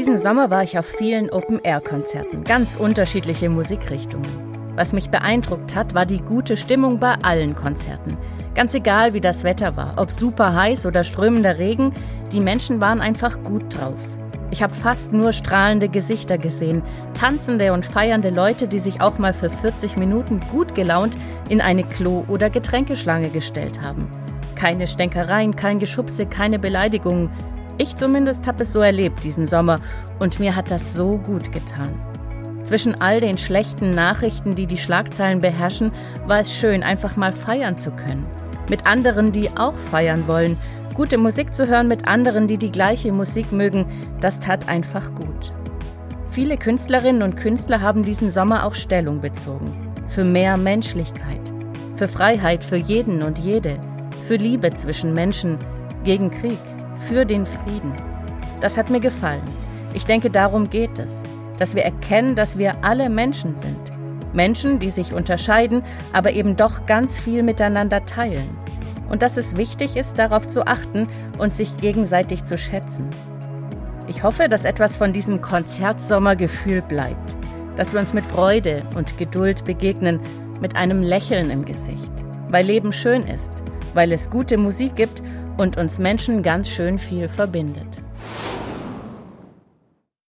Diesen Sommer war ich auf vielen Open-Air-Konzerten, ganz unterschiedliche Musikrichtungen. Was mich beeindruckt hat, war die gute Stimmung bei allen Konzerten. Ganz egal, wie das Wetter war, ob super heiß oder strömender Regen, die Menschen waren einfach gut drauf. Ich habe fast nur strahlende Gesichter gesehen, tanzende und feiernde Leute, die sich auch mal für 40 Minuten gut gelaunt in eine Klo- oder Getränkeschlange gestellt haben. Keine Stänkereien, kein Geschubse, keine Beleidigungen. Ich zumindest habe es so erlebt diesen Sommer und mir hat das so gut getan. Zwischen all den schlechten Nachrichten, die die Schlagzeilen beherrschen, war es schön, einfach mal feiern zu können. Mit anderen, die auch feiern wollen. Gute Musik zu hören mit anderen, die die gleiche Musik mögen, das tat einfach gut. Viele Künstlerinnen und Künstler haben diesen Sommer auch Stellung bezogen. Für mehr Menschlichkeit, für Freiheit für jeden und jede, für Liebe zwischen Menschen, gegen Krieg, für den Frieden. Das hat mir gefallen. Ich denke, darum geht es, dass wir erkennen, dass wir alle Menschen sind. Menschen, die sich unterscheiden, aber eben doch ganz viel miteinander teilen. Und dass es wichtig ist, darauf zu achten und sich gegenseitig zu schätzen. Ich hoffe, dass etwas von diesem Konzertsommergefühl bleibt, dass wir uns mit Freude und Geduld begegnen, mit einem Lächeln im Gesicht, weil Leben schön ist, weil es gute Musik gibt und uns Menschen ganz schön viel verbindet.